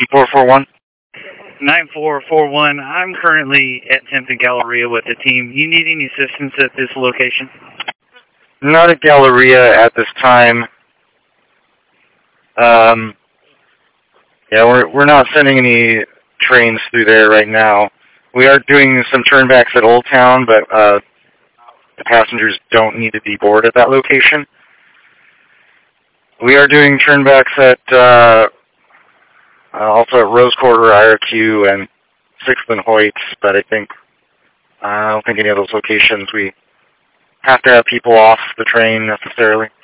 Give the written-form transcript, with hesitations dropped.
9441. 9441. I'm currently at 10th and Galleria with the team. You need any assistance at this location? Not at Galleria at this time. Yeah, we're not sending any trains through there right now. We are doing some turnbacks at Old Town, but the passengers don't need to be board at that location. We are doing turnbacks at also at Rose Quarter, IRQ, and 6th and Hoyt, but I don't think any of those locations we have to have people off the train necessarily.